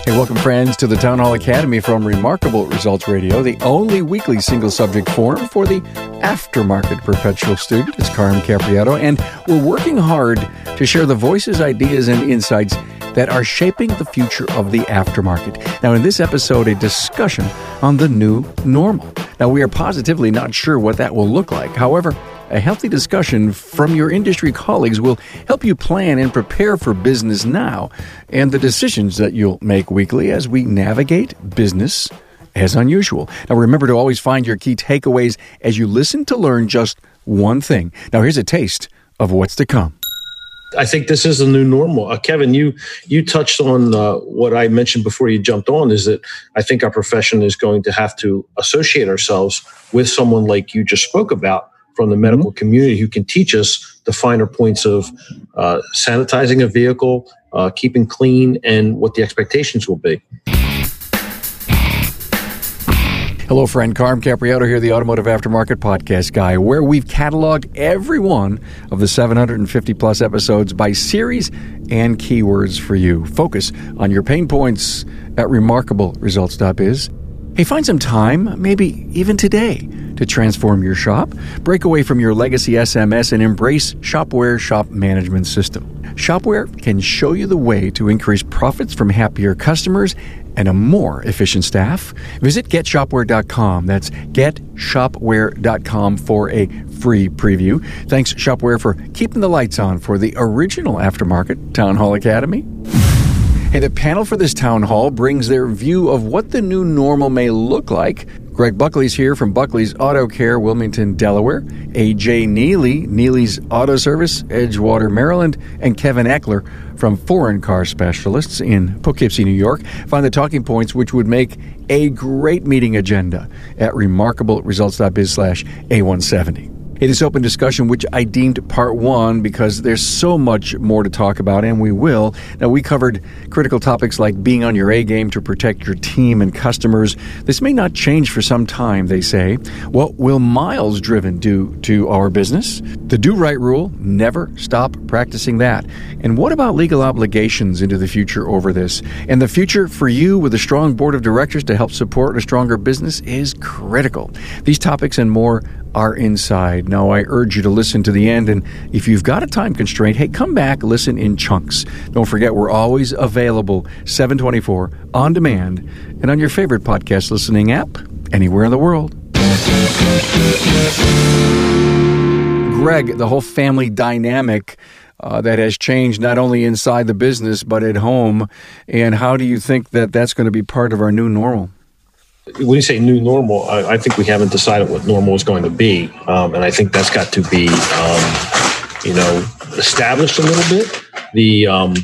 Hey, welcome friends to the Town Hall Academy from Remarkable Results Radio, the only weekly single subject forum for the aftermarket perpetual student. It's Carm Capriotto, and we're working hard to share the voices, ideas, and insights that are shaping the future of the aftermarket. Now, in this episode, a discussion on the new normal. Now, we are positively not sure what that will look like. However, a healthy discussion from your industry colleagues will help you plan and prepare for business now and the decisions that you'll make weekly as we navigate business as unusual. Now, remember to always find your key takeaways as you listen to learn just one thing. Now, here's a taste of what's to come. I think this is a new normal. Kevin, you touched on what I mentioned before you jumped on, is that I think our profession is going to have to associate ourselves with someone like you just spoke about from the medical community who can teach us the finer points of sanitizing a vehicle, keeping clean, and what the expectations will be. Hello, friend. Carm Capriotto here, the Automotive Aftermarket Podcast Guy, where we've cataloged every one of the 750-plus episodes by series and keywords for you. Focus on your pain points at remarkableresults.biz. Hey, find some time, maybe even today, to transform your shop, break away from your legacy SMS, and embrace Shopware Shop Management System. Shopware can show you the way to increase profits from happier customers and a more efficient staff. Visit GetShopware.com. That's GetShopware.com for a free preview. Thanks, Shopware, for keeping the lights on for the original aftermarket Town Hall Academy. Hey, the panel for this town hall brings their view of what the new normal may look like. Greg Buckley's here from Buckley's Auto Care, Wilmington, Delaware. A.J. Neely, Neely's Auto Service, Edgewater, Maryland. And Kevin Eckler from Foreign Car Specialists in Poughkeepsie, New York. Find the talking points which would make a great meeting agenda at remarkableresults.biz/A170. Hey, this open discussion, which I deemed part one because there's so much more to talk about, and we will. Now, we covered critical topics like being on your A game to protect your team and customers. This may not change for some time, they say. What will miles driven do to our business? The do right rule, never stop practicing that. And what about legal obligations into the future over this? And the future for you with a strong board of directors to help support a stronger business is critical. These topics and more are inside. Now, I urge you to listen to the end, and if you've got a time constraint, hey, come back, listen in chunks. Don't forget, we're always available 7/24 on demand and on your favorite podcast listening app anywhere in the world. Greg, the whole family dynamic that has changed not only inside the business but at home, and how do you think that that's going to be part of our new normal? When you say new normal, I think we haven't decided what normal is going to be. And I think that's got to be, established a little bit. The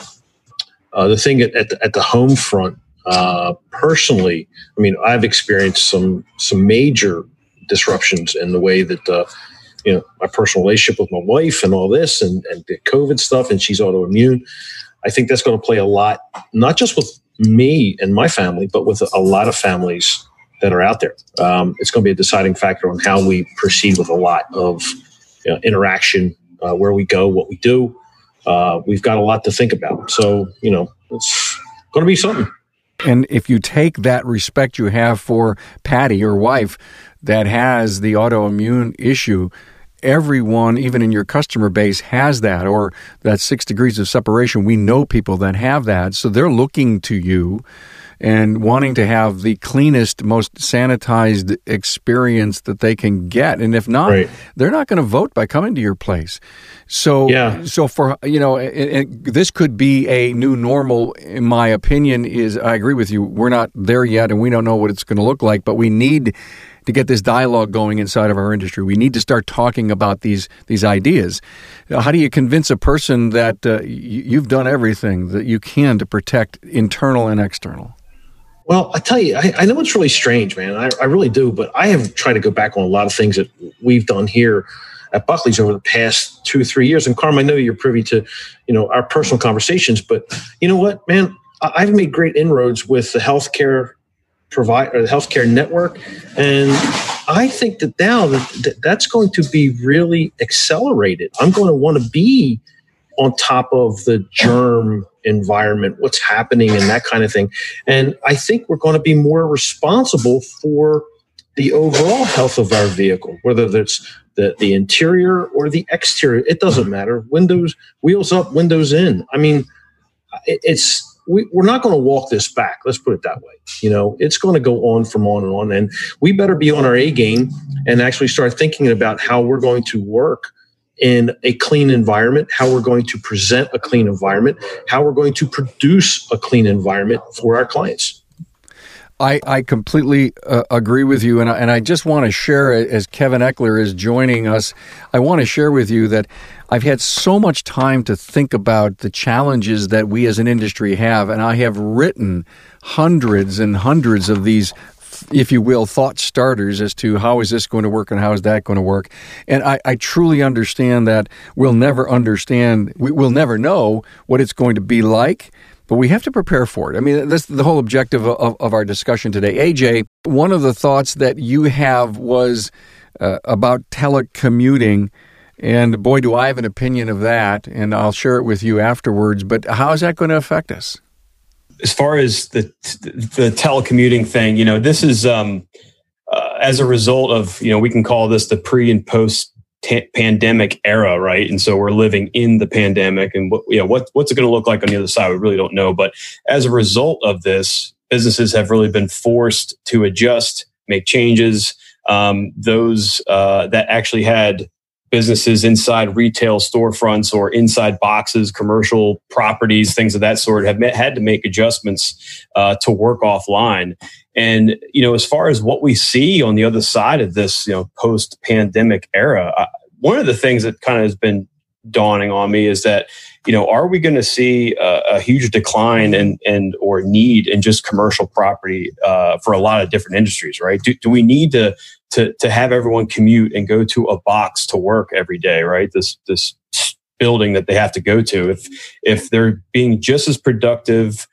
thing at the home front, personally, I mean, I've experienced some major disruptions in the way that, my personal relationship with my wife and all this and the COVID stuff, and she's autoimmune. I think that's going to play a lot, not just with me and my family, but with a lot of families that are out there. It's going to be a deciding factor on how we proceed with a lot of interaction, where we go, what we do. We've got a lot to think about. So, it's going to be something. And if you take that respect you have for Patty, your wife, that has the autoimmune issue, everyone, even in your customer base, has that, or that 6 degrees of separation. We know people that have that, so they're looking to you and wanting to have the cleanest, most sanitized experience that they can get. And if not, right, they're not going to vote by coming to your place. So, So for, this could be a new normal, in my opinion, I agree with you. We're not there yet, and we don't know what it's going to look like, but we need to get this dialogue going inside of our industry. We need to start talking about these ideas. How do you convince a person that you've done everything that you can to protect internal and external? Well, I tell you, I know it's really strange, man. I really do, but I have tried to go back on a lot of things that we've done here at Buckley's over the past 2 or 3 years. And Carm, I know you're privy to, our personal conversations, but you know what, man? I've made great inroads with the healthcare provider, the healthcare network, and I think that now that's going to be really accelerated. I'm going to want to be on top of the germ environment, what's happening and that kind of thing. And I think we're going to be more responsible for the overall health of our vehicle, whether that's the interior or the exterior. It doesn't matter. Windows, wheels up, windows in. I mean, we're not going to walk this back. Let's put it that way. It's going to go on from on and on. And we better be on our A game and actually start thinking about how we're going to work in a clean environment, how we're going to present a clean environment, how we're going to produce a clean environment for our clients. I completely agree with you, and I just want to share, as Kevin Eckler is joining us, I want to share with you that I've had so much time to think about the challenges that we as an industry have, and I have written hundreds and hundreds of these, if you will, thought starters as to how is this going to work and how is that going to work. And I truly understand that we'll never know what it's going to be like, but we have to prepare for it. I mean, that's the whole objective of our discussion today. AJ, one of the thoughts that you have was about telecommuting, and boy, do I have an opinion of that, and I'll share it with you afterwards, but how is that going to affect us? As far as the telecommuting thing, this is as a result of, we can call this the pre and post pandemic era, right? And so we're living in the pandemic, and what's it going to look like on the other side? We really don't know. But as a result of this, businesses have really been forced to adjust, make changes. Those that actually had businesses inside retail storefronts or inside boxes, commercial properties, things of that sort, have had to make adjustments to work offline. And, as far as what we see on the other side of this, post-pandemic era, one of the things that kind of has been dawning on me is that, are we going to see a huge decline and or need in just commercial property for a lot of different industries, right? Do we need to have everyone commute and go to a box to work every day, right? This building that they have to go to, if they're being just as productive,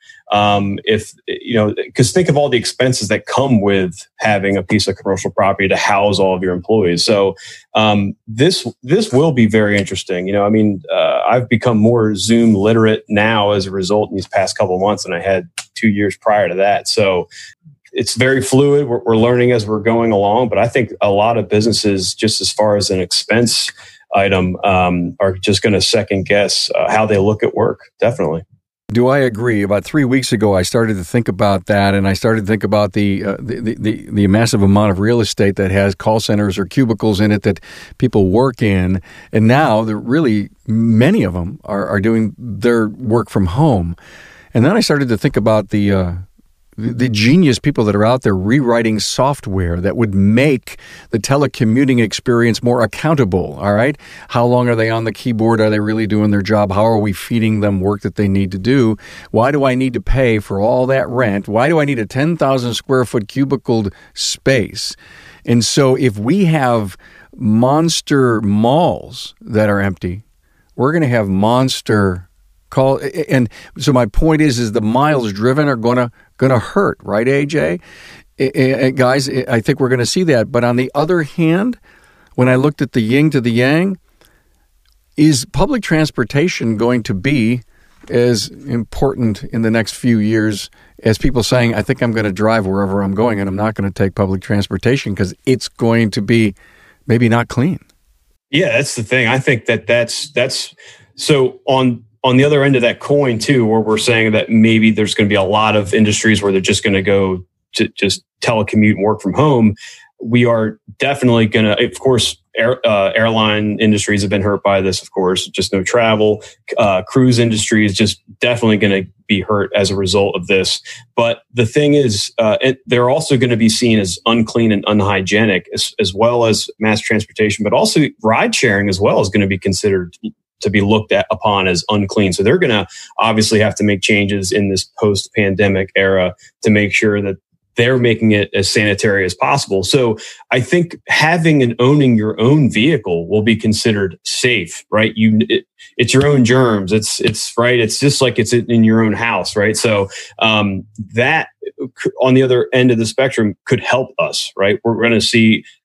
because think of all the expenses that come with having a piece of commercial property to house all of your employees. So this will be very interesting. I've become more Zoom literate now as a result in these past couple of months than I had 2 years prior to that. So it's very fluid. We're learning as we're going along, but I think a lot of businesses, just as far as an expense item, are just going to second guess how they look at work. Definitely. Do I agree? About 3 weeks ago, I started to think about that, and I started to think about the massive amount of real estate that has call centers or cubicles in it that people work in, and now really many of them are doing their work from home. And then I started to think about the genius people that are out there rewriting software that would make the telecommuting experience more accountable, all right? How long are they on the keyboard? Are they really doing their job? How are we feeding them work that they need to do? Why do I need to pay for all that rent? Why do I need a 10,000 square foot cubicled space? And so if we have monster malls that are empty, we're going to have monster and so my point is the miles driven are going to hurt, right, AJ? Guys, I think we're going to see that. But on the other hand, when I looked at the yin to the yang, is public transportation going to be as important in the next few years as people saying, I think I'm going to drive wherever I'm going and I'm not going to take public transportation because it's going to be maybe not clean? Yeah, that's the thing. I think that's so on the other end of that coin too, where we're saying that maybe there's going to be a lot of industries where they're just going to go to just telecommute and work from home. We are definitely going to, of course, airline industries have been hurt by this, of course, just no travel. Cruise industry is just definitely going to be hurt as a result of this. But the thing is, they're also going to be seen as unclean and unhygienic, as well as mass transportation, but also ride sharing as well is going to be considered to be looked upon as unclean. So they're going to obviously have to make changes in this post-pandemic era to make sure that they're making it as sanitary as possible. So I think having and owning your own vehicle will be considered safe, right? It's your own germs. It's right. It's just like it's in your own house, right? So that on the other end of the spectrum could help us, right? We're going to see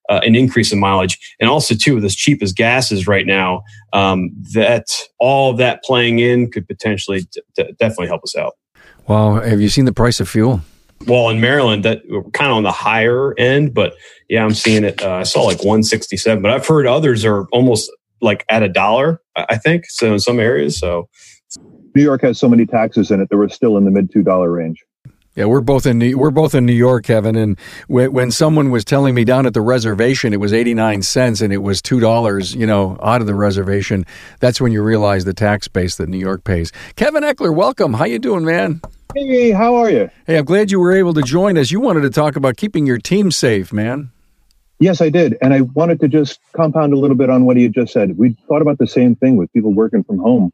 an increase in mileage. And also, too, with as cheap as gas is right now, that all of that playing in could potentially definitely help us out. Well, have you seen the price of fuel? Well, in Maryland, that we're kind of on the higher end, but yeah, I'm seeing it. I saw like 167, but I've heard others are almost like at $1, I think. So in some areas, so New York has so many taxes in it that we're still in the mid $2 range. Yeah, we're both in New York, Kevin. And when someone was telling me down at the reservation it was 89 cents and it was $2, out of the reservation, that's when you realize the tax base that New York pays. Kevin Eckler, welcome. How you doing, man? Hey, how are you? Hey, I'm glad you were able to join us. You wanted to talk about keeping your team safe, man. Yes, I did. And I wanted to just compound a little bit on what he had just said. We thought about the same thing with people working from home.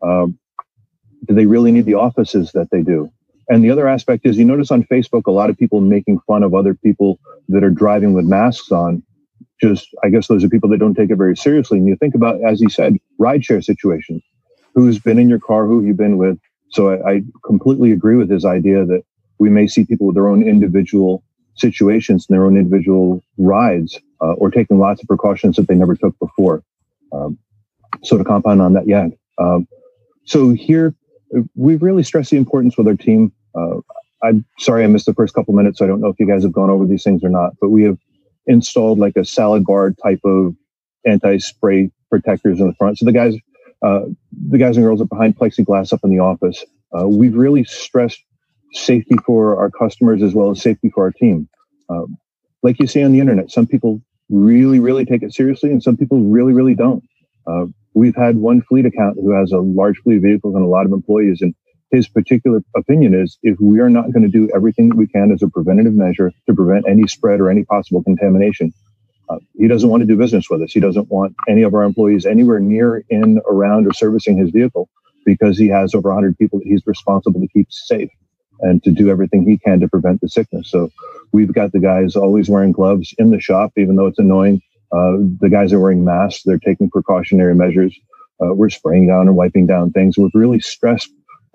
Do they really need the offices that they do? And the other aspect is, you notice on Facebook, a lot of people making fun of other people that are driving with masks on. I guess those are people that don't take it very seriously. And you think about, as he said, rideshare situations. Who's been in your car? Who have you been with? So I completely agree with his idea that we may see people with their own individual situations and their own individual rides, or taking lots of precautions that they never took before. So to compound on that, yeah. So here, we've really stressed the importance with our team. I'm sorry I missed the first couple minutes, so I don't know if you guys have gone over these things or not, but we have installed like a salad bar type of anti-spray protectors in the front. So the guys and girls are behind plexiglass up in the office. We've really stressed safety for our customers as well as safety for our team. Like you see on the internet, some people really, really take it seriously and some people really, really don't. We've had one fleet account who has a large fleet of vehicles and a lot of employees, and his particular opinion is if we are not going to do everything that we can as a preventative measure to prevent any spread or any possible contamination, he doesn't want to do business with us. He doesn't want any of our employees anywhere near, in, around, or servicing his vehicle because he has over 100 people that he's responsible to keep safe and to do everything he can to prevent the sickness. So we've got the guys always wearing gloves in the shop, even though it's annoying. The guys are wearing masks. They're taking precautionary measures. We're spraying down and wiping down things. We've really stressed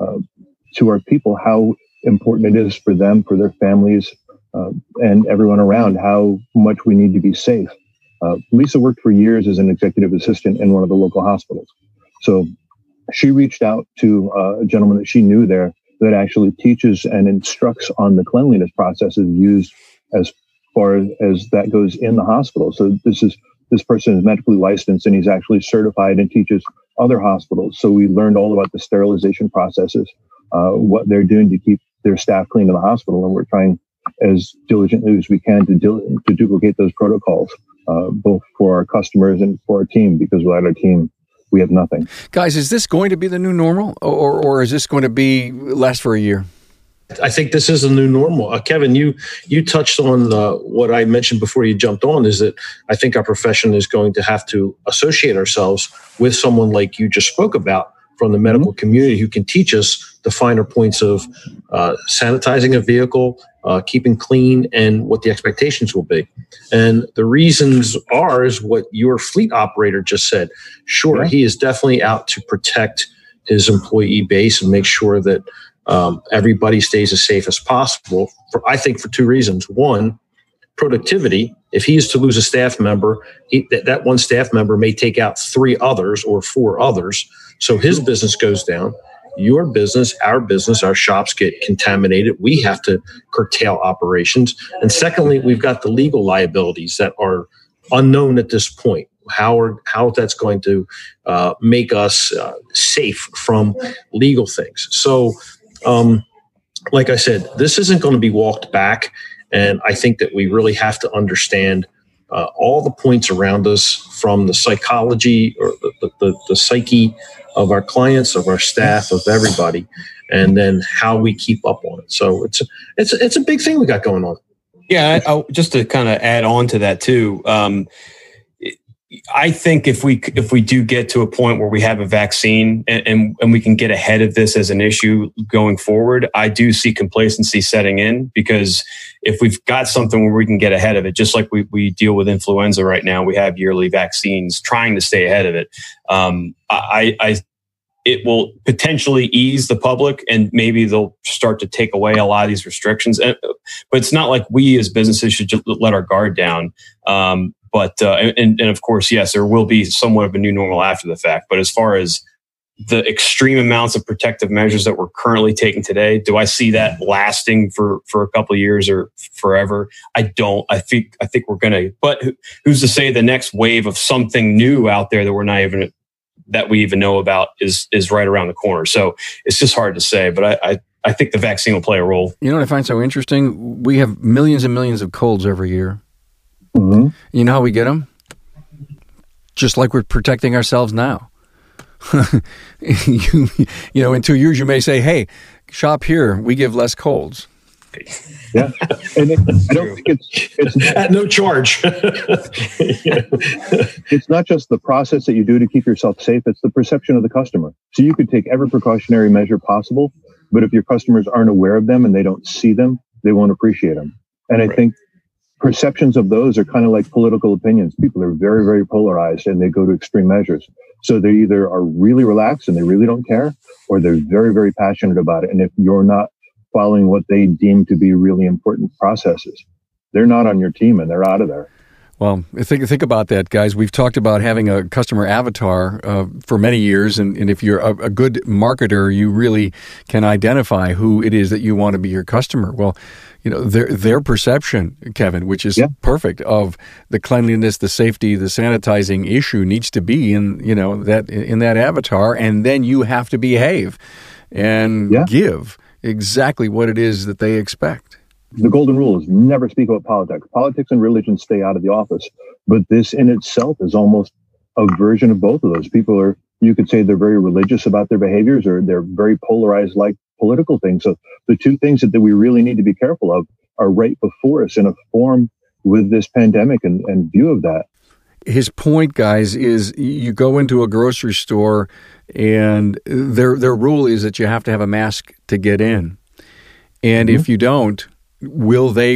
to our people how important it is for them, for their families, and everyone around, how much we need to be safe. Lisa worked for years as an executive assistant in one of the local hospitals. So she reached out to a gentleman that she knew there that actually teaches and instructs on the cleanliness processes used as far as that goes in the hospital. So this person is medically licensed and he's actually certified and teaches other hospitals. So we learned all about the sterilization processes, what they're doing to keep their staff clean in the hospital. And we're trying as diligently as we can to duplicate those protocols, both for our customers and for our team, because without our team, we have nothing. Guys, is this going to be the new normal or is this going to be last for a year? I think this is a new normal. Kevin, you touched on what I mentioned before you jumped on, is that I think our profession is going to have to associate ourselves with someone like you just spoke about from the medical community who can teach us the finer points of sanitizing a vehicle, keeping clean, and what the expectations will be. And the reasons is what your fleet operator just said. Sure, he is definitely out to protect his employee base and make sure that everybody stays as safe as possible. I think for two reasons. One, productivity. If he is to lose a staff member, that one staff member may take out 3 others or 4 others. So his business goes down. Your business, our shops get contaminated. We have to curtail operations. And secondly, we've got the legal liabilities that are unknown at this point. How that's going to make us safe from legal things. So, like I said, this isn't going to be walked back. And I think that we really have to understand all the points around us, from the psychology or the psyche of our clients, of our staff, of everybody, and then how we keep up on it. So it's a big thing we got going on. Yeah, just to kind of add on to that too. I think if we do get to a point where we have a vaccine and we can get ahead of this as an issue going forward, I do see complacency setting in, because if we've got something where we can get ahead of it, just like we deal with influenza right now, we have yearly vaccines trying to stay ahead of it. it will potentially ease the public, and maybe they'll start to take away a lot of these restrictions. But it's not like we as businesses should just let our guard down. But of course, yes, there will be somewhat of a new normal after the fact. But as far as the extreme amounts of protective measures that we're currently taking today, do I see that lasting for a couple of years or forever? I don't. I think we're going to. But who's to say the next wave of something new out there that we even know about is right around the corner? So it's just hard to say. But I think the vaccine will play a role. You know what I find so interesting? We have millions and millions of colds every year. Mm-hmm. You know how we get them? Just like we're protecting ourselves now. You know, in 2 years you may say, "Hey, shop here. We give less colds." Yeah, and I don't think it's at no charge. It's not just the process that you do to keep yourself safe; it's the perception of the customer. So you could take every precautionary measure possible, but if your customers aren't aware of them and they don't see them, they won't appreciate them. And I think perceptions of those are kind of like political opinions. People are very, very polarized and they go to extreme measures. So they either are really relaxed and they really don't care, or they're very, very passionate about it. And if you're not following what they deem to be really important processes, they're not on your team and they're out of there. Well, think about that, guys. We've talked about having a customer avatar for many years, and if you're a good marketer, you really can identify who it is that you want to be your customer. Well, you know, their perception, Kevin, which is perfect, of the cleanliness, the safety, the sanitizing issue needs to be in that avatar, and then you have to behave and give exactly what it is that they expect. The golden rule is never speak about politics. Politics and religion stay out of the office. But this in itself is almost a version of both of those. People are, you could say they're very religious about their behaviors, or they're very polarized like political things. So the two things that we really need to be careful of are right before us in a form with this pandemic and view of that. His point, guys, is you go into a grocery store and their rule is that you have to have a mask to get in. And if you don't, will they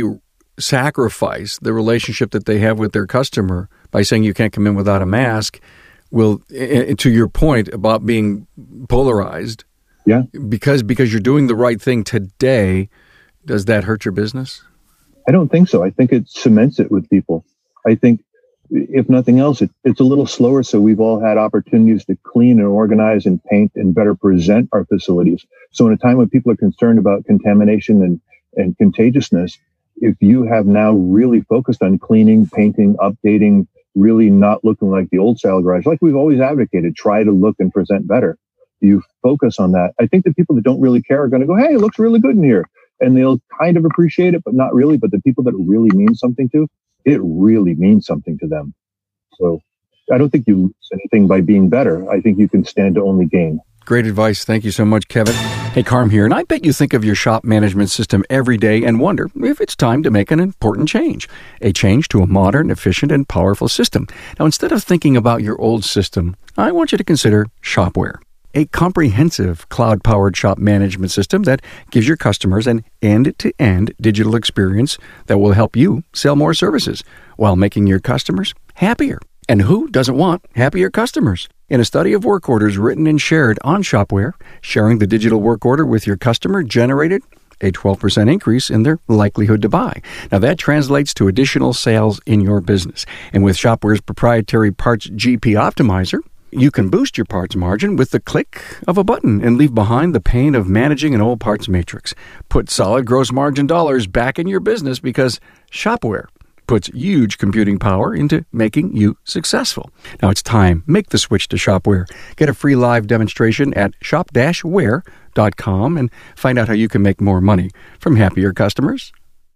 sacrifice the relationship that they have with their customer by saying you can't come in without a mask? Will, to your point about being polarized, because you're doing the right thing today, does that hurt your business? I don't think so. I think it cements it with people. I think, if nothing else, it's a little slower, so we've all had opportunities to clean and organize and paint and better present our facilities. So in a time when people are concerned about contamination and contagiousness, if you have now really focused on cleaning, painting, updating, really not looking like the old style garage, like we've always advocated, try to look and present better. You focus on that. I think the people that don't really care are going to go, "Hey, it looks really good in here." And they'll kind of appreciate it, but not really. But the people that it really means something to, it really means something to them. So I don't think you lose anything by being better. I think you can stand to only gain. Great advice. Thank you so much, Kevin. Hey, Carm here, and I bet you think of your shop management system every day and wonder if it's time to make an important change. A change to a modern, efficient, and powerful system. Now, instead of thinking about your old system, I want you to consider Shopware, a comprehensive cloud-powered shop management system that gives your customers an end-to-end digital experience that will help you sell more services while making your customers happier. And who doesn't want happier customers? In a study of work orders written and shared on Shopware, sharing the digital work order with your customer generated a 12% increase in their likelihood to buy. Now, that translates to additional sales in your business. And with Shopware's proprietary Parts GP Optimizer, you can boost your parts margin with the click of a button and leave behind the pain of managing an old parts matrix. Put solid gross margin dollars back in your business because Shopware puts huge computing power into making you successful. Now it's time. Make the switch to Shopware. Get a free live demonstration at shop-ware.com and find out how you can make more money from happier customers.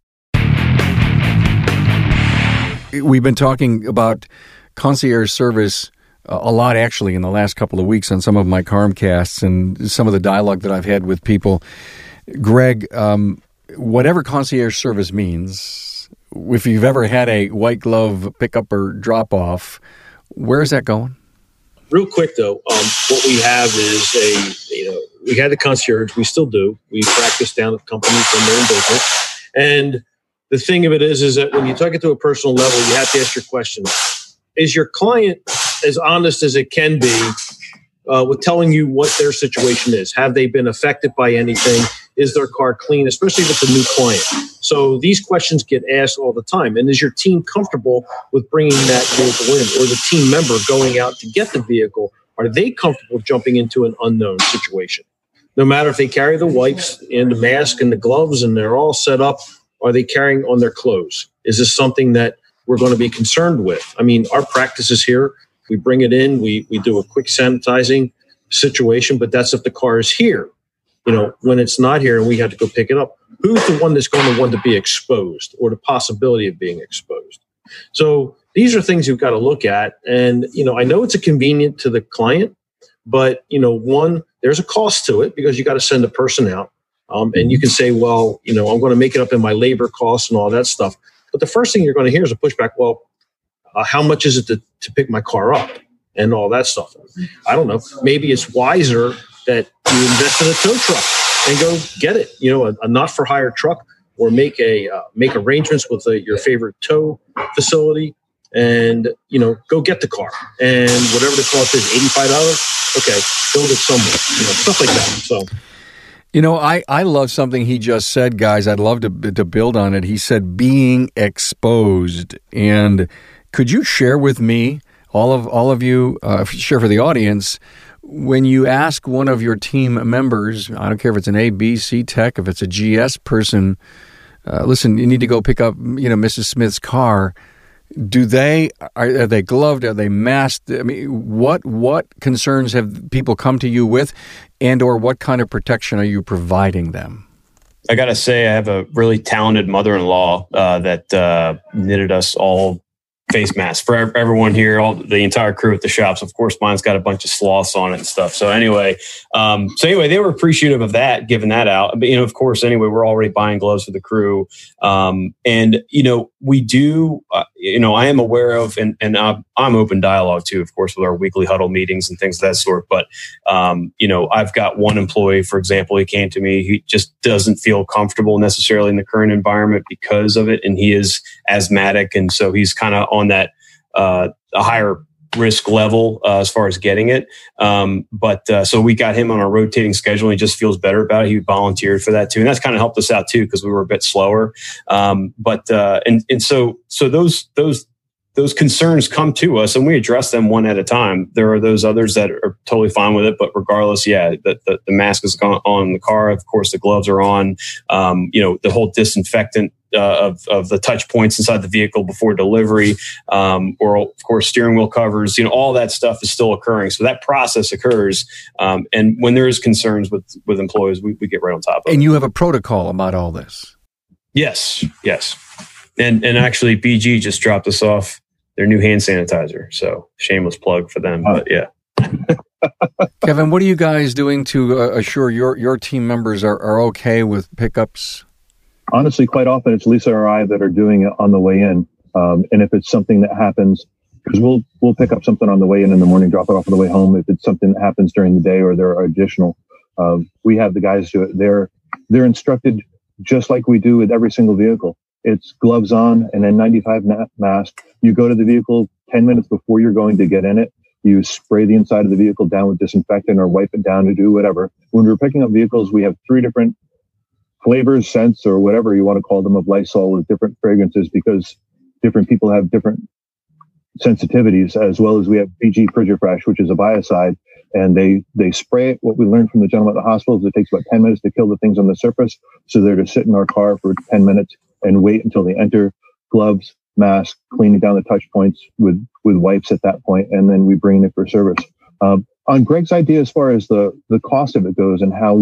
We've been talking about concierge service a lot, actually, in the last couple of weeks on some of my Carmcasts and some of the dialogue that I've had with people. Greg, whatever concierge service means, if you've ever had a white glove pickup or drop off, where is that going? Real quick though, what we have is we had the concierge, we still do. We practice down at companies when they're in business. And the thing of it is that when you talk it to a personal level, you have to ask your question. Is your client as honest as it can be with telling you what their situation is. Have they been affected by anything? Is their car clean, especially with the new client? So these questions get asked all the time. And is your team comfortable with bringing that vehicle in, or the team member going out to get the vehicle? Are they comfortable jumping into an unknown situation? No matter if they carry the wipes and the mask and the gloves and they're all set up, are they carrying on their clothes? Is this something that we're going to be concerned with? I mean, our practice is here. We bring it in. We do a quick sanitizing situation, but that's if the car is here. You know, when it's not here and we have to go pick it up, who's the one that's going to want to be exposed or the possibility of being exposed? So these are things you've got to look at. And, you know, I know it's a convenient to the client, but, you know, one, there's a cost to it because you got to send a person out. And you can say, well, you know, I'm going to make it up in my labor costs and all that stuff. But the first thing you're going to hear is a pushback. Well, how much is it to pick my car up and all that stuff? I don't know. Maybe it's wiser that you invest in a tow truck and go get it, you know, a not for hire truck, or make arrangements with your favorite tow facility and, you know, go get the car, and whatever the cost is, $85. Okay. Build it somewhere, you know, stuff like that. So, you know, I love something he just said, guys. I'd love to build on it. He said being exposed. And could you share with me, all of you, share for the audience, when you ask one of your team members, I don't care if it's an A, B, C tech, if it's a GS person, listen, you need to go pick up, you know, Mrs. Smith's car. Are they gloved? Are they masked? I mean, what concerns have people come to you with, and or what kind of protection are you providing them? I got to say, I have a really talented mother-in-law that knitted us all face masks for everyone here, the entire crew at the shops. Of course, mine's got a bunch of sloths on it and stuff. So anyway, they were appreciative of that, giving that out. But, you know, of course, anyway, we're already buying gloves for the crew. And, you know, we do, you know, I am aware of, and I'm open dialogue too, of course, with our weekly huddle meetings and things of that sort. But, you know, I've got one employee, for example, he came to me, he just doesn't feel comfortable necessarily in the current environment because of it. And he is asthmatic. And so he's kind of on that a higher risk level as far as getting it. So we got him on a rotating schedule, and he just feels better about it. He volunteered for that too. And that's kind of helped us out too, because we were a bit slower. So those concerns come to us and we address them one at a time. There are those others that are totally fine with it, but regardless, the mask is on the car. Of course, the gloves are on, you know, the whole disinfectant of the touch points inside the vehicle before delivery, or of course steering wheel covers, you know, all that stuff is still occurring. So that process occurs. And when there is concerns with employees, we get right on top of it. And you have a protocol about all this. Yes. And actually BG just dropped us off their new hand sanitizer. So shameless plug for them, but yeah. Kevin, what are you guys doing to assure your team members are okay with pickups? Honestly, quite often it's Lisa or I that are doing it on the way in. And if it's something that happens, because we'll pick up something on the way in the morning, drop it off on the way home. If it's something that happens during the day or there are additional, we have the guys do it. They're instructed just like we do with every single vehicle. It's gloves on and then 95 mask. You go to the vehicle 10 minutes before you're going to get in it. You spray the inside of the vehicle down with disinfectant or wipe it down to do whatever. When we're picking up vehicles, we have 3 different flavors, scents, or whatever you want to call them, of Lysol with different fragrances, because different people have different sensitivities, as well as we have BG Frigifresh, which is a biocide, and they spray it. What we learned from the gentleman at the hospital is it takes about 10 minutes to kill the things on the surface. So they're to sit in our car for 10 minutes and wait until they enter. Gloves, mask, cleaning down the touch points with wipes at that point, and then we bring it for service. On Greg's idea, as far as the cost of it goes and how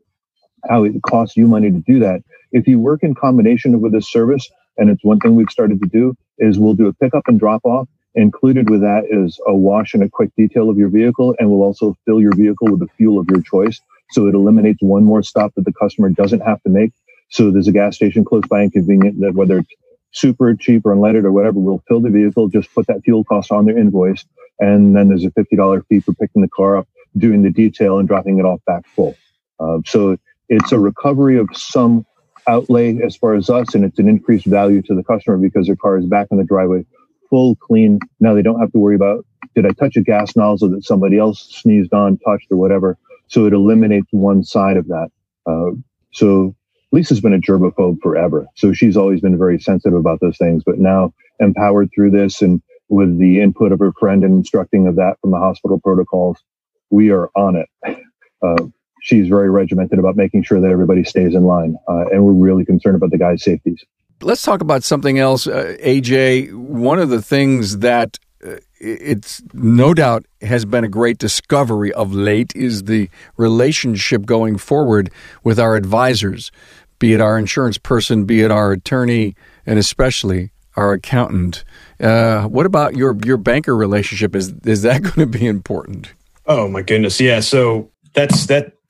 it costs you money to do that, if you work in combination with this service, and it's one thing we've started to do, is we'll do a pickup and drop off. Included with that is a wash and a quick detail of your vehicle, and we'll also fill your vehicle with the fuel of your choice. So it eliminates one more stop that the customer doesn't have to make. So there's a gas station close by and convenient that whether it's super cheap or unleaded or whatever, we'll fill the vehicle, just put that fuel cost on their invoice. And then there's a $50 fee for picking the car up, doing the detail and dropping it off back full. So it's a recovery of some outlay as far as us, and it's an increased value to the customer because their car is back in the driveway full clean. Now they don't have to worry about, did I touch a gas nozzle that somebody else sneezed on, touched, or whatever? So it eliminates one side of that. So Lisa's been a germaphobe forever. So she's always been very sensitive about those things, but now empowered through this and with the input of her friend and instructing of that from the hospital protocols, we are on it. She's very regimented about making sure that everybody stays in line. And we're really concerned about the guys' safeties. Let's talk about something else, AJ. One of the things that it's no doubt has been a great discovery of late is the relationship going forward with our advisors, be it our insurance person, be it our attorney, and especially our accountant. What about your banker relationship? Is that going to be important? Oh my goodness, yeah. So that's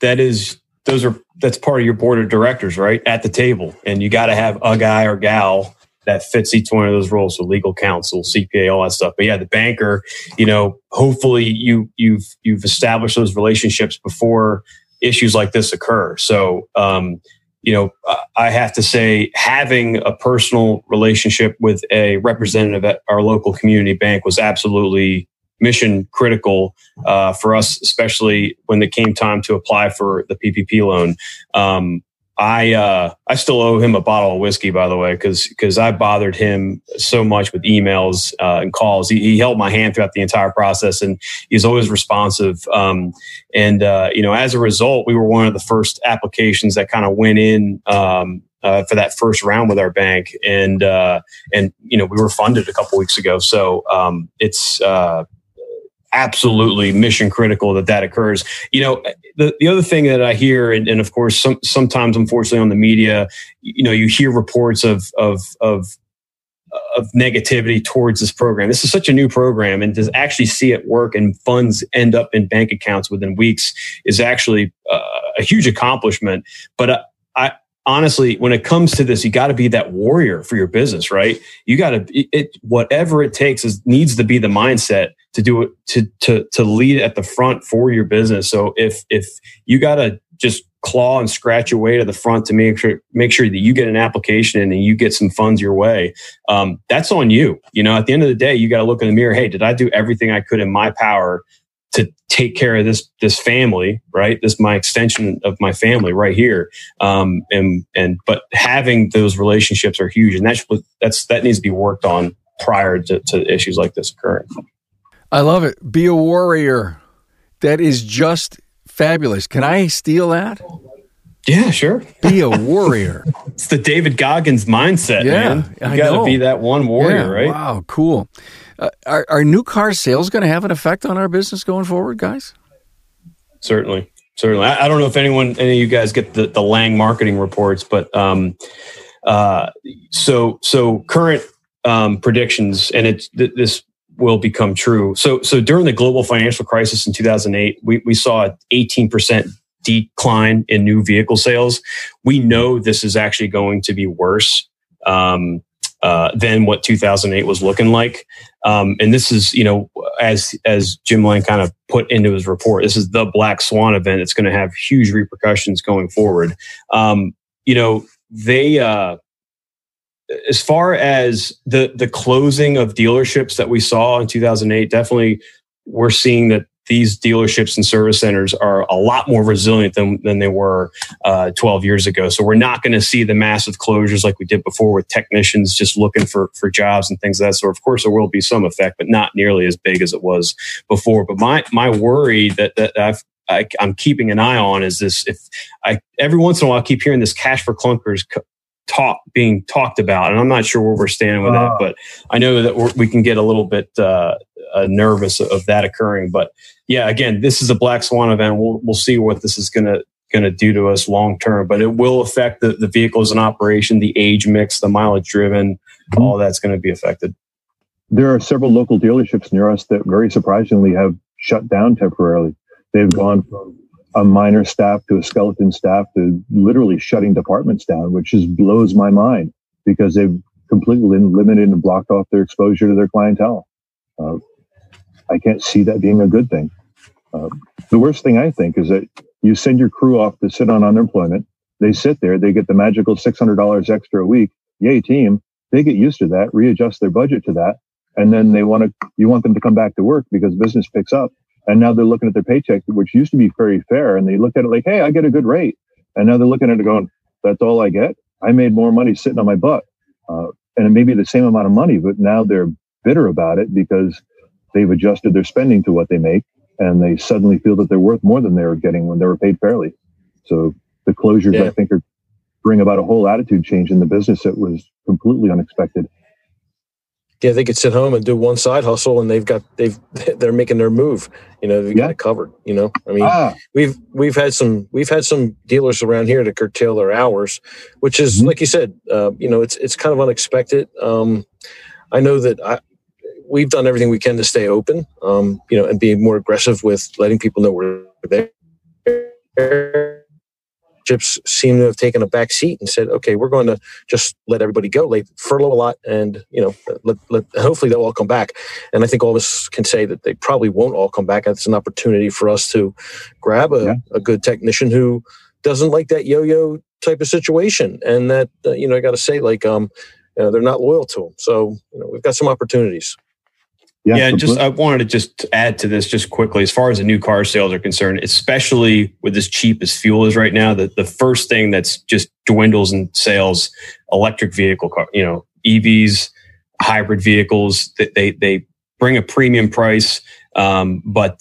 part of your board of directors, right? At the table. And you got to have a guy or gal that fits each one of those roles. So legal counsel, CPA, all that stuff. But yeah, the banker, hopefully you've established those relationships before issues like this occur. So, I have to say having a personal relationship with a representative at our local community bank was absolutely mission critical for us, especially when it came time to apply for the PPP loan. I still owe him a bottle of whiskey, by the way, because I bothered him so much with emails and calls. He held my hand throughout the entire process, and he's always responsive. As a result, we were one of the first applications that kind of went in for that first round with our bank, and we were funded a couple weeks ago. So it's absolutely mission critical that occurs. The other thing that I hear, and of course, sometimes unfortunately on the media, you hear reports of negativity towards this program. This is such a new program, and to actually see it work and funds end up in bank accounts within weeks is actually a huge accomplishment. But I honestly, when it comes to this, you got to be that warrior for your business, right? You got to, whatever it takes needs to be the mindset to do it, to lead at the front for your business. So if you got to just claw and scratch your way to the front to make sure that you get an application in and you get some funds your way, that's on you. At the end of the day, you got to look in the mirror. Hey, did I do everything I could in my power to take care of this family, right? This is my extension of my family right here. But having those relationships are huge, and that needs to be worked on prior to issues like this occurring. I love it. Be a warrior. That is just fabulous. Can I steal that? Yeah, sure. Be a warrior. It's the David Goggins mindset, man. You got to be that one warrior, right? Wow, cool. Are new car sales going to have an effect on our business going forward, guys? Certainly. I don't know if any of you guys get the Lang marketing reports, but so current predictions, and this will become true. So during the global financial crisis in 2008, we saw an 18% decline in new vehicle sales. We know this is actually going to be worse than what 2008 was looking like. And this is, as Jim Lang kind of put into his report, this is the black swan event. It's going to have huge repercussions going forward. As far as the closing of dealerships that we saw in 2008, definitely we're seeing that these dealerships and service centers are a lot more resilient than they were 12 years ago. So we're not going to see the massive closures like we did before with technicians just looking for jobs and things of that sort. Of course, there will be some effect, but not nearly as big as it was before. But my worry that I'm keeping an eye on is this: every once in a while I keep hearing this cash for clunkers being talked about, and I'm not sure where we're standing with that, but I know that we can get a little bit nervous of that occurring. But yeah, again, this is a black swan event. We'll see what this is going to do to us long term, but it will affect the vehicles in operation, the age mix, the mileage driven, all that's going to be affected. There are several local dealerships near us that very surprisingly have shut down temporarily. They've gone from a minor staff to a skeleton staff to literally shutting departments down, which just blows my mind because they've completely limited and blocked off their exposure to their clientele. I can't see that being a good thing. The worst thing I think is that you send your crew off to sit on unemployment. They sit there, they get the magical $600 extra a week. Yay, team. They get used to that, readjust their budget to that. and then you want them to come back to work because business picks up. And now they're looking at their paycheck, which used to be very fair. And they looked at it like, hey, I get a good rate. And now they're looking at it going, that's all I get? I made more money sitting on my butt. And it may be the same amount of money, but now they're bitter about it because they've adjusted their spending to what they make. And they suddenly feel that they're worth more than they were getting when they were paid fairly. So the closures, I think, bring about a whole attitude change in the business that was completely unexpected. Yeah, they could sit home and do one side hustle, and they're making their move. They've got it covered. I mean, we've had some dealers around here to curtail their hours, which is like you said. It's kind of unexpected. I know that we've done everything we can to stay open. And be more aggressive with letting people know we're there. Chips seem to have taken a back seat and said, okay, we're going to just let everybody go, furlough a lot, and hopefully they'll all come back. And I think all of us can say that they probably won't all come back. It's an opportunity for us to grab a good technician who doesn't like that yo-yo type of situation, and that I got to say, they're not loyal to them. So we've got some opportunities. Yeah, I wanted to just add to this just quickly, as far as the new car sales are concerned, especially with as cheap as fuel is right now, the first thing that's just dwindles in sales, electric vehicle car, EVs, hybrid vehicles, they bring a premium price, but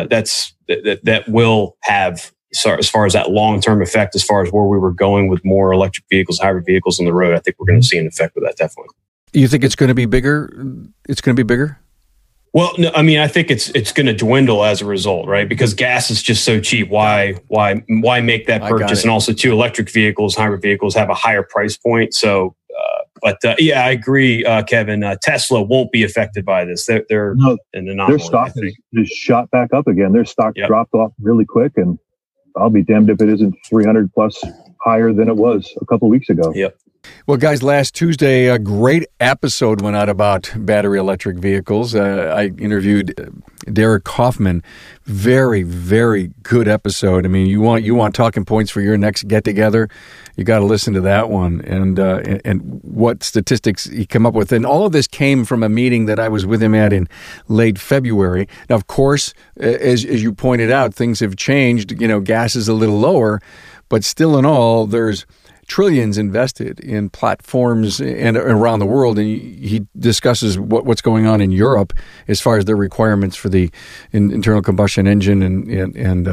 that will have, as far as that long-term effect, as far as where we were going with more electric vehicles, hybrid vehicles on the road, I think we're going to see an effect with that, definitely. You think it's going to be bigger? It's going to be bigger? Well, no, I mean, I think it's going to dwindle as a result, right? Because gas is just so cheap. Why make that purchase? And also, too, electric vehicles, hybrid vehicles have a higher price point. So, I agree, Kevin. Tesla won't be affected by this. They're an anomaly. Their stock is shot back up again. Their stock dropped off really quick, and I'll be damned if it isn't 300 plus higher than it was a couple of weeks ago. Yep. Well, guys, last Tuesday, a great episode went out about battery electric vehicles. I interviewed Derek Kaufman. Very, very good episode. I mean, you want talking points for your next get-together, you got to listen to that one and what statistics he came up with. And all of this came from a meeting that I was with him at in late February. Now, of course, as you pointed out, things have changed. Gas is a little lower, but still in all, there's trillions invested in platforms and around the world, and he discusses what's going on in Europe as far as their requirements for the internal combustion engine and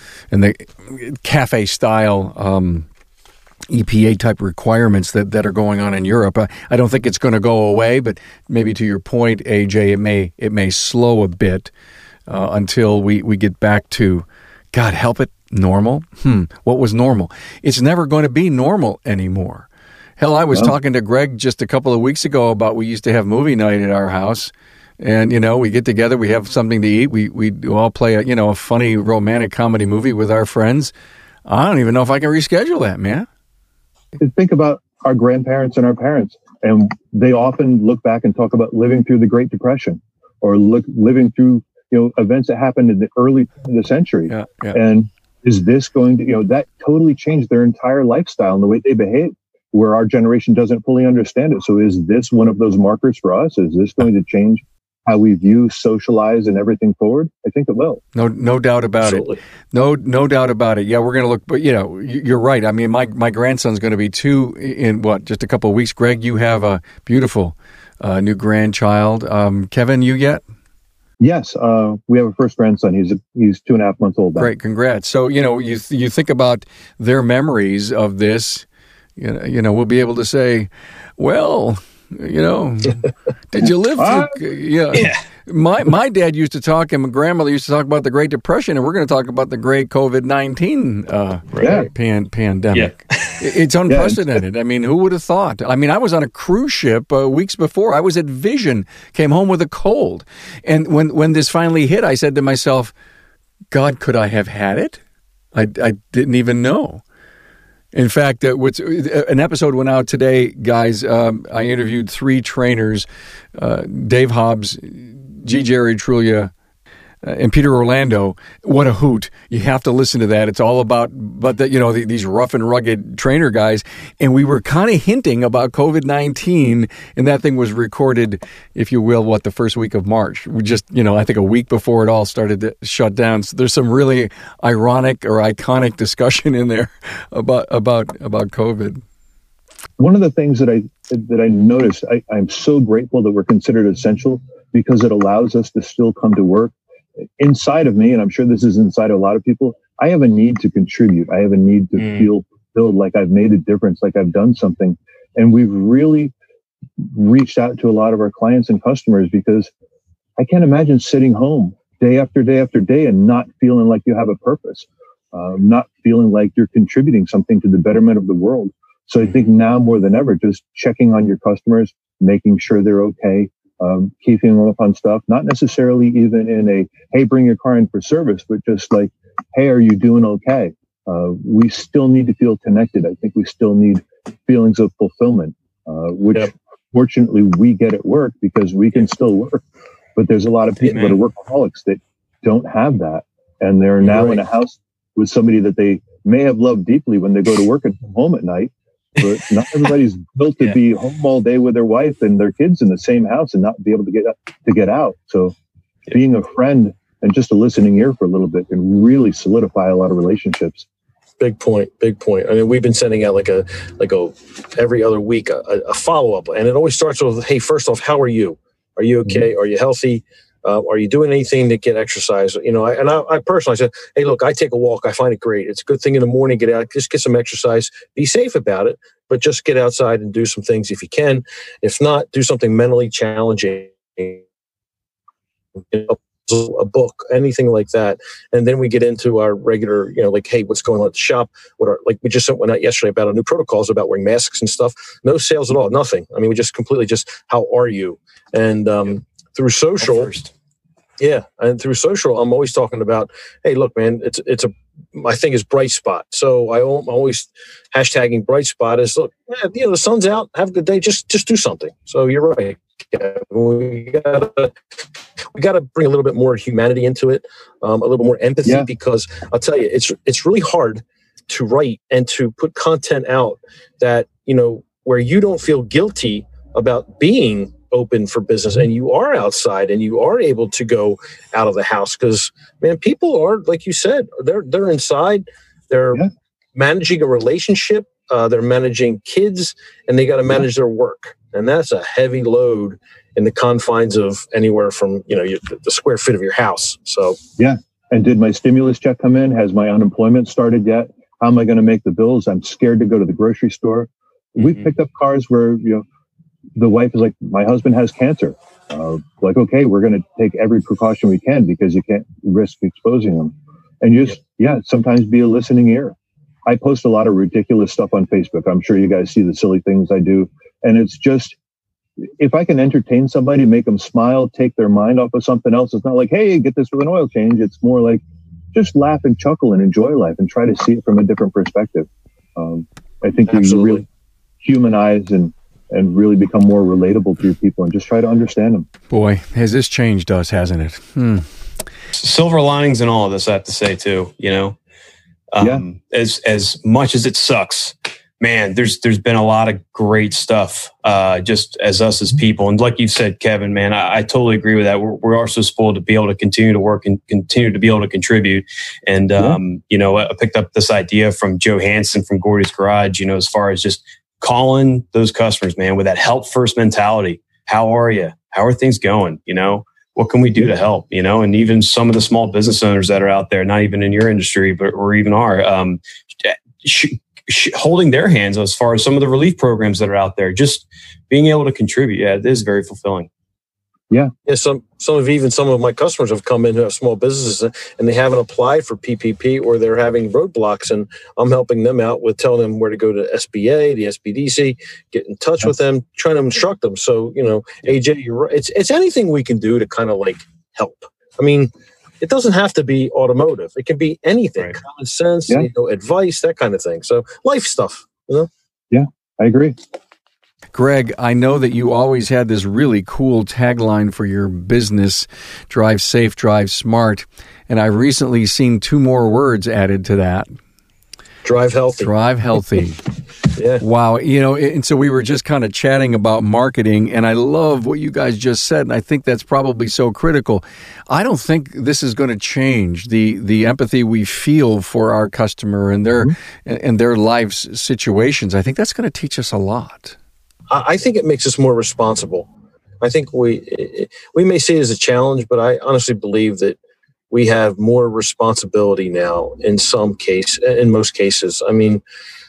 the CAFE style EPA type requirements that are going on in Europe. I don't think it's going to go away, but maybe to your point, AJ, it may slow a bit until we get back to, God help it, normal? What was normal? It's never going to be normal anymore. Hell, I was talking to Greg just a couple of weeks ago about we used to have movie night at our house. And, we get together, we have something to eat. We all play a funny romantic comedy movie with our friends. I don't even know if I can reschedule that, man. Think about our grandparents and our parents. And they often look back and talk about living through the Great Depression or living through, events that happened in the early in the century. Yeah. And is this going to, that totally changed their entire lifestyle and the way they behave, where our generation doesn't fully understand it. So is this one of those markers for us? Is this going to change how we view, socialize, and everything forward? I think it will. No doubt about it. No doubt about it. Yeah, we're going to look, but you're right. I mean, my grandson's going to be 2 in just a couple of weeks. Greg, you have a beautiful new grandchild. Kevin, you yet? Yes, we have a first grandson. He's 2.5 months old now. Great, congrats. So you think about their memories of this. We'll be able to say, well, did you live through? Yeah. My dad used to talk, and my grandmother used to talk about the Great Depression, and we're going to talk about the great COVID-19 pandemic. Yeah. It's unprecedented. I mean, who would have thought? I mean, I was on a cruise ship weeks before. I was at Vision, came home with a cold. And when this finally hit, I said to myself, God, could I have had it? I didn't even know. In fact, an episode went out today, guys. I interviewed 3 trainers, Dave Hobbs, G. Jerry Trulia, and Peter Orlando, what a hoot. You have to listen to that. It's all about these rough and rugged trainer guys. And we were kind of hinting about COVID-19, and that thing was recorded, if you will, the first week of March. We just, I think a week before it all started to shut down. So there's some really ironic or iconic discussion in there about COVID. One of the things that I noticed, I'm so grateful that we're considered essential because it allows us to still come to work. Inside of me, and I'm sure this is inside of a lot of people, I have a need to contribute. I have a need to feel like I've made a difference, like I've done something. And we've really reached out to a lot of our clients and customers because I can't imagine sitting home day after day after day and not feeling like you have a purpose, not feeling like you're contributing something to the betterment of the world. So I think now more than ever, just checking on your customers, making sure they're okay, keeping them up on stuff, not necessarily even in a, hey, bring your car in for service, but just like, hey, are you doing okay? We still need to feel connected. I think we still need feelings of fulfillment, which fortunately we get at work because we can still work. But there's a lot of people that are workaholics that don't have that. And they're now in a house with somebody that they may have loved deeply when they go to work and come home at night. But not everybody's built to be home all day with their wife and their kids in the same house and not be able to get out. So being a friend and just a listening ear for a little bit can really solidify a lot of relationships. Big point. I mean, we've been sending out like a every other week a follow up, and it always starts with, "Hey, first off, how are you? Are you okay? Are you healthy? Are you doing anything to get exercise?" I personally said, "Hey, look, I take a walk. I find it great. It's a good thing in the morning. Get out, just get some exercise. Be safe about it, but just get outside and do some things if you can. If not, do something mentally challenging." A book, anything like that. And then we get into our regular, like, hey, what's going on at the shop? We just sent one out yesterday about our new protocols about wearing masks and stuff. No sales at all, nothing. I mean, we just completely how are you? And through social, and through social, I'm always talking about, hey, look, man, my thing is Bright Spot. So I'm always hashtagging Bright Spot is, look, the sun's out, have a good day, just do something. So you're right. We gotta bring a little bit more humanity into it, a little more empathy, because I'll tell you, it's really hard to write and to put content out that, where you don't feel guilty about being open for business and you are outside and you are able to go out of the house. Because, man, people are, like you said, they're inside, they're managing a relationship, they're managing kids, and they got to manage their work. And that's a heavy load in the confines of anywhere from, the square feet of your house. So, And did my stimulus check come in? Has my unemployment started yet? How am I going to make the bills? I'm scared to go to the grocery store. We've picked up cars where, the wife is like, my husband has cancer. Okay, we're going to take every precaution we can because you can't risk exposing them. And just, sometimes be a listening ear. I post a lot of ridiculous stuff on Facebook. I'm sure you guys see the silly things I do. And it's just, if I can entertain somebody, make them smile, take their mind off of something else, it's not like, hey, get this with an oil change. It's more like just laugh and chuckle and enjoy life and try to see it from a different perspective. I think you really humanize and really become more relatable to your people and just try to understand them. Boy, has this changed us, hasn't it? Silver linings in all of this, I have to say, too, as much as it sucks, man, there's been a lot of great stuff, just as us as people. And like you said, Kevin, man, I totally agree with that. We're also spoiled to be able to continue to work and continue to be able to contribute. And, I picked up this idea from Joe Hansen from Gordy's Garage, as far as just calling those customers, man, with that help first mentality. How are you? How are things going? What can we do to help? And even some of the small business owners that are out there, not even in your industry, or even are, holding their hands as far as some of the relief programs that are out there, just being able to contribute. Yeah, it is very fulfilling. Yeah. Some of my customers have come in who have small businesses and they haven't applied for PPP or they're having roadblocks, and I'm helping them out with telling them where to go to SBA, the SBDC, get in touch with them, trying to instruct them. So, AJ, you're right. It's anything we can do to kind of like help. I mean, it doesn't have to be automotive. It can be anything, right. Common sense, advice, that kind of thing. So life stuff, Yeah, I agree. Greg, I know that you always had this really cool tagline for your business, drive safe, drive smart. And I've recently seen 2 more words added to that. Drive healthy. Drive healthy. Yeah. Wow. And so we were just kind of chatting about marketing, and I love what you guys just said, and I think that's probably so critical. I don't think this is going to change the empathy we feel for our customer and their life's situations. I think that's going to teach us a lot. I think it makes us more responsible. I think we may see it as a challenge, but I honestly believe that we have more responsibility now in most cases. I mean,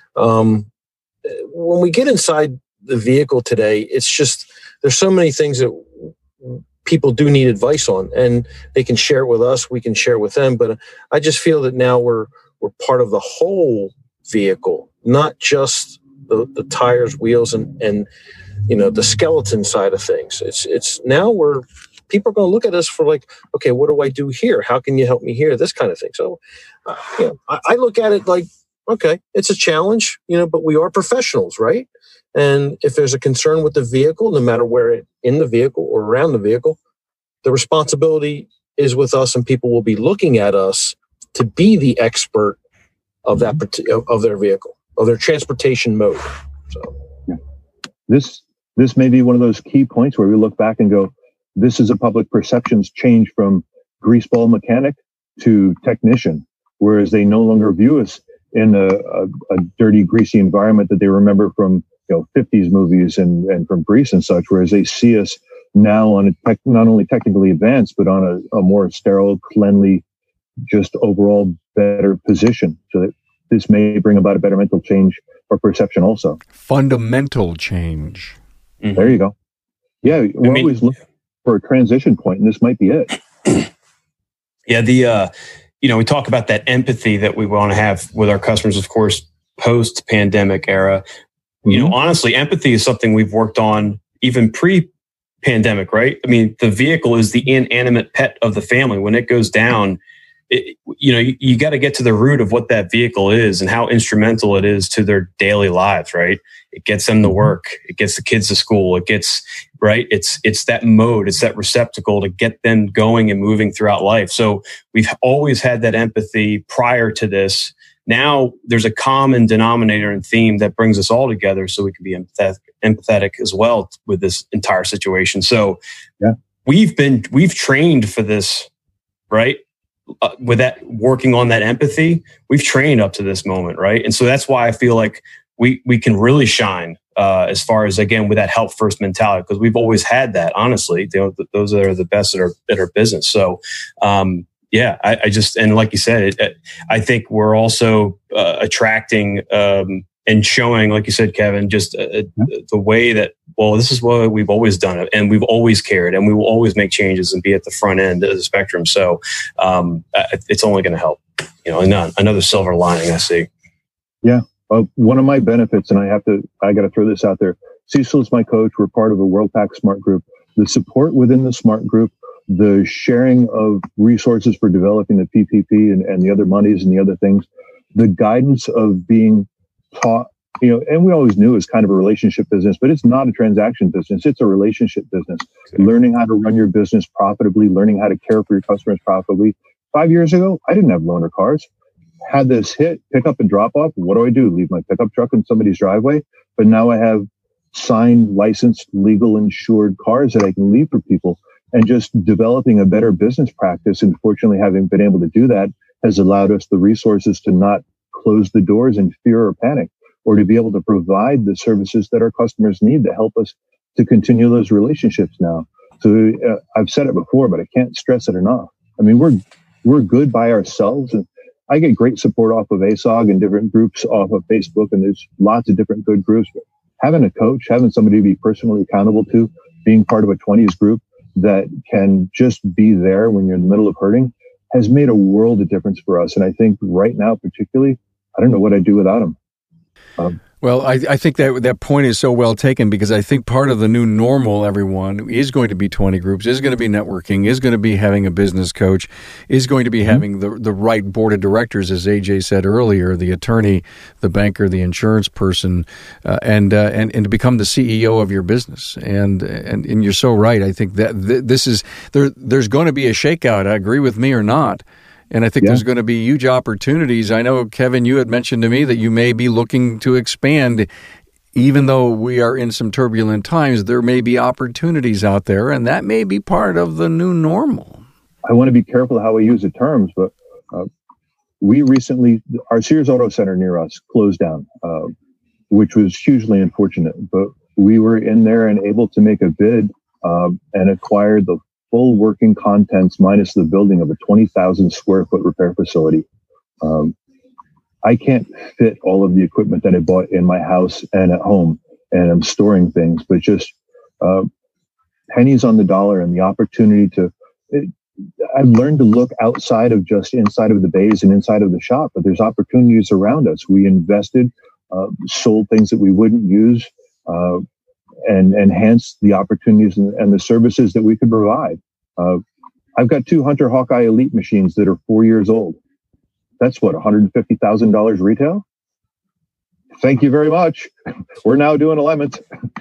when we get inside the vehicle today, it's just, there's so many things that people do need advice on, and they can share it with us. We can share it with them. But I just feel that now we're part of the whole vehicle, not just the tires, wheels, and the skeleton side of things. It's now people are going to look at us for like, okay, what do I do here? How can you help me here? This kind of thing. So, I look at it like, okay, it's a challenge, but we are professionals, right? And if there's a concern with the vehicle, no matter where in the vehicle or around the vehicle, the responsibility is with us, and people will be looking at us to be the expert of that of their vehicle, of their transportation mode. So, yeah. This may be one of those key points where we look back and go, this is a public perceptions change from greaseball mechanic to technician, whereas they no longer view us in a dirty, greasy environment that they remember from 50s movies and from Grease and such, whereas they see us now on not only technically advanced, but on a more sterile, cleanly, just overall better position. So that this may bring about a better mental change or perception also. Fundamental change. Mm-hmm. There you go. Yeah, we're always looking for a transition point, and this might be it. Yeah, we talk about that empathy that we want to have with our customers, of course, post-pandemic era. Mm-hmm. Honestly, empathy is something we've worked on even pre-pandemic, right? I mean, the vehicle is the inanimate pet of the family. When it goes down, you got to get to the root of what that vehicle is and how instrumental it is to their daily lives, right? It gets them to work. It gets the kids to school. It gets, right? It's that mode. It's that receptacle to get them going and moving throughout life. So we've always had that empathy prior to this. Now there's a common denominator and theme that brings us all together so we can be empathetic as well with this entire situation. So yeah, we've trained for this, right? With that, working on that empathy, we've trained up to this moment, right? And so that's why I feel like we can really shine as far as, again, with that help first mentality, because we've always had that. Honestly, those are the best at our business. So, yeah, I just, and like you said, I think we're also attracting and showing, like you said, Kevin, just the way that, well, this is what we've always done it, and we've always cared, and we will always make changes and be at the front end of the spectrum. So it's only going to help, another silver lining I see. Yeah. One of my benefits, and I got to throw this out there. Cecil is my coach. We're part of a WorldPAC Smart Group. The support within the Smart Group, the sharing of resources for developing the PPP and the other monies and the other things, the guidance of being taught, and we always knew it was kind of a relationship business, but it's not a transaction business. It's a relationship business. Okay. Learning how to run your business profitably, learning how to care for your customers profitably. 5 years ago, I didn't have loaner cars. Had this hit, pick up and drop off. What do? Leave my pickup truck in somebody's driveway. But now I have signed, licensed, legal, insured cars that I can leave for people. And just developing a better business practice, and fortunately having been able to do that, has allowed us the resources to not close the doors in fear or panic, or to be able to provide the services that our customers need to help us to continue those relationships now. So I've said it before, but I can't stress it enough. I mean, we're good by ourselves, and I get great support off of ASOG and different groups off of Facebook, and there's lots of different good groups. But having a coach, having somebody to be personally accountable to, being part of a 20s group that can just be there when you're in the middle of hurting, has made a world of difference for us. And I think right now, particularly, I don't know what I'd do without them. Well, I think that point is so well taken, because I think part of the new normal, everyone, is going to be 20 groups, is going to be networking, is going to be having a business coach, is going to be having the right board of directors, as AJ said earlier, the attorney, the banker, the insurance person, and to become the CEO of your business. And you're so right. I think that this is there's going to be a shakeout. Agree with me or not? And I think there's going to be huge opportunities. I know, Kevin, you had mentioned to me that you may be looking to expand. Even though we are in some turbulent times, there may be opportunities out there, and that may be part of the new normal. I want to be careful how we use the terms, but we recently, our Sears Auto Center near us closed down, which was hugely unfortunate. But we were in there and able to make a bid and acquire the full working contents minus the building of a 20,000 square foot repair facility. I can't fit all of the equipment that I bought in my house and at home, and I'm storing things, but just pennies on the dollar and the opportunity I've learned to look outside of just inside of the bays and inside of the shop, but there's opportunities around us. We invested, sold things that we wouldn't use, and enhance the opportunities and the services that we could provide. I've got 2 Hunter Hawkeye Elite machines that are 4 years old. That's what, $150,000 retail? Thank you very much. We're now doing Lemons.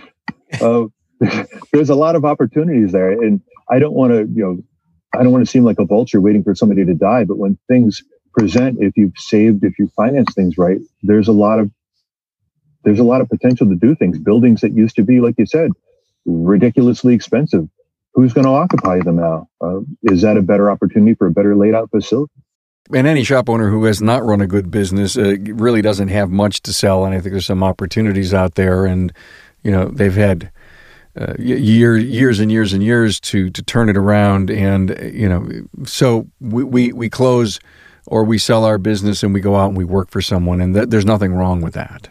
There's a lot of opportunities there, and I don't want to seem like a vulture waiting for somebody to die. But when things present, if you finance things right, there's a lot of potential to do things. Buildings that used to be, like you said, ridiculously expensive. Who's going to occupy them now? Is that a better opportunity for a better laid out facility? And any shop owner who has not run a good business really doesn't have much to sell. And I think there's some opportunities out there. And, they've had years and years and years to turn it around. And, so we close or we sell our business and we go out and we work for someone. And there's nothing wrong with that.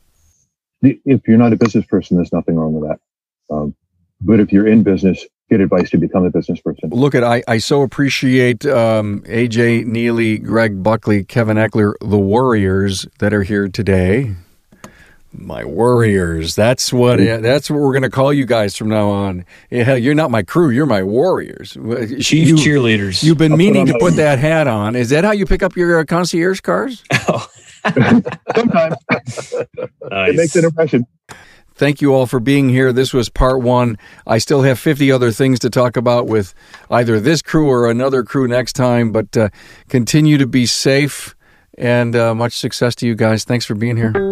If you're not a business person, there's nothing wrong with that. But if you're in business, get advice to become a business person. Look, I so appreciate AJ Neely, Greg Buckley, Kevin Eckler, the Warriors that are here today. My Warriors. That's what we're going to call you guys from now on. Yeah, you're not my crew. You're my Warriors. Chief cheerleaders. You've been meaning to put that hat on. Is that how you pick up your concierge cars? Oh. Sometimes. Nice. It makes an impression. Thank you all for being here. This was part 1. I still have 50 other things to talk about with either this crew or another crew next time, but continue to be safe, and much success to you guys. Thanks for being here.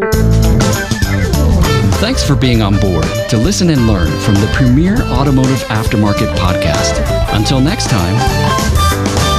Thanks for being on board to listen and learn from the premier automotive aftermarket podcast. Until next time.